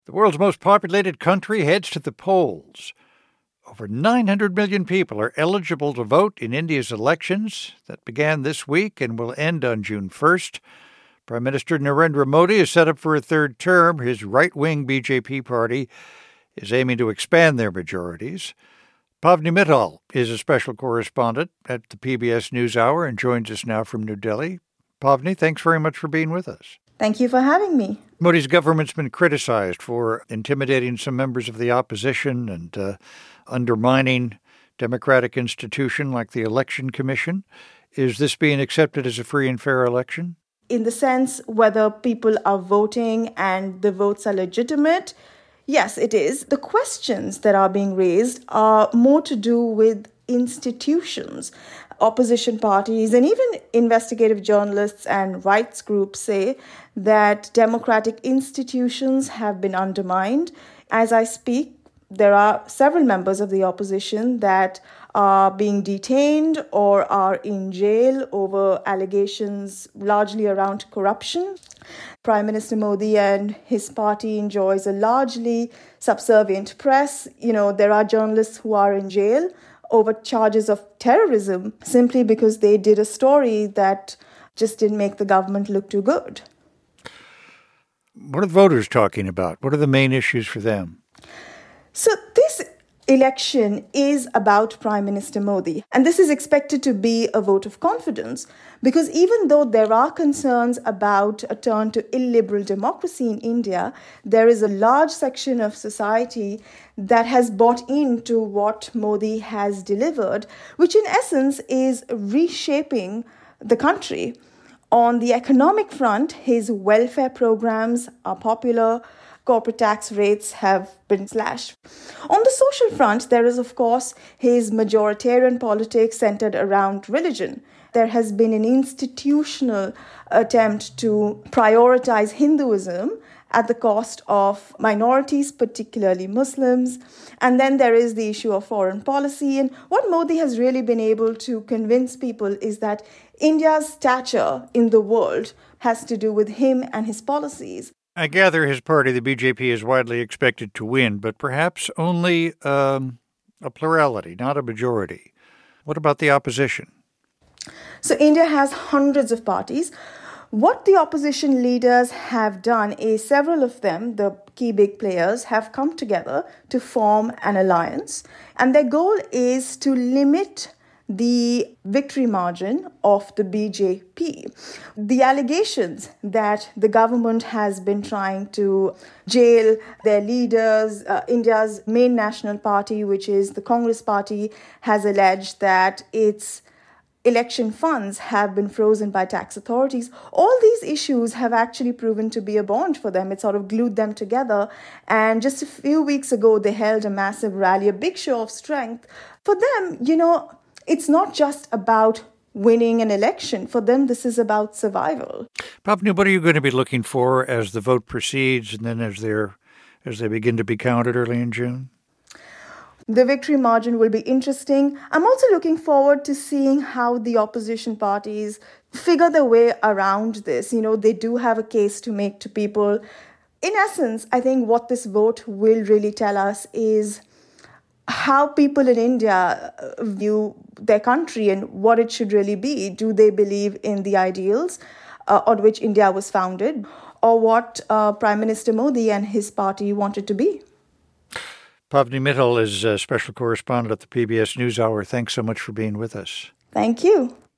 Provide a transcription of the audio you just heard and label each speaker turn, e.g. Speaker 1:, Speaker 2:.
Speaker 1: The world's most populated country heads to the polls. Over 900 million people are eligible to vote in India's elections that began this week and will end on June 1st. Prime Minister Narendra Modi is set up for a third term. His right-wing BJP party is aiming to expand their majorities. Pavni Mittal is a special correspondent at the PBS NewsHour and joins us now from New Delhi. Pavni, thanks very much for being with us.
Speaker 2: Thank you for having me.
Speaker 1: Modi's government's been criticized for intimidating some members of the opposition and undermining democratic institutions like the Election Commission. Is this being accepted as a free and fair election?
Speaker 2: In the sense whether people are voting and the votes are legitimate, yes, it is. The questions that are being raised are more to do with institutions. Opposition parties and even investigative journalists and rights groups say that democratic institutions have been undermined. As I speak, there are several members of the opposition that are being detained or are in jail over allegations largely around corruption. Prime Minister Modi and his party enjoys a largely subservient press. There are journalists who are in jail over charges of terrorism simply because they did a story that just didn't make the government look too good.
Speaker 1: What are voters talking about? What are the main issues for them?
Speaker 2: So this election is about Prime Minister Modi, and this is expected to be a vote of confidence because even though there are concerns about a turn to illiberal democracy in India, there is a large section of society that has bought into what Modi has delivered, which in essence is reshaping the country. On the economic front, his welfare programs are popular. Corporate tax rates have been slashed. On the social front, there is, of course, his majoritarian politics centered around religion. There has been an institutional attempt to prioritize Hinduism at the cost of minorities, particularly Muslims. And then there is the issue of foreign policy. And what Modi has really been able to convince people is that India's stature in the world has to do with him and his policies.
Speaker 1: I gather his party, the BJP, is widely expected to win, but perhaps only a plurality, not a majority. What about the opposition?
Speaker 2: So India has hundreds of parties. What the opposition leaders have done is several of them, the key big players, have come together to form an alliance. And their goal is to limit the victory margin of the BJP. The allegations that the government has been trying to jail their leaders, India's main national party, which is the Congress party, has alleged that its election funds have been frozen by tax authorities. All these issues have actually proven to be a bond for them. It sort of glued them together. And just a few weeks ago, they held a massive rally, a big show of strength. For them, it's not just about winning an election. For them, this is about survival.
Speaker 1: Pavni, what are you going to be looking for as the vote proceeds and then as they begin to be counted early in June?
Speaker 2: The victory margin will be interesting. I'm also looking forward to seeing how the opposition parties figure their way around this. They do have a case to make to people. In essence, I think what this vote will really tell us is how people in India view their country and what it should really be. Do they believe in the ideals on which India was founded, or what Prime Minister Modi and his party wanted to be?
Speaker 1: Pavni Mittal is a special correspondent at the PBS NewsHour. Thanks so much for being with us.
Speaker 2: Thank you.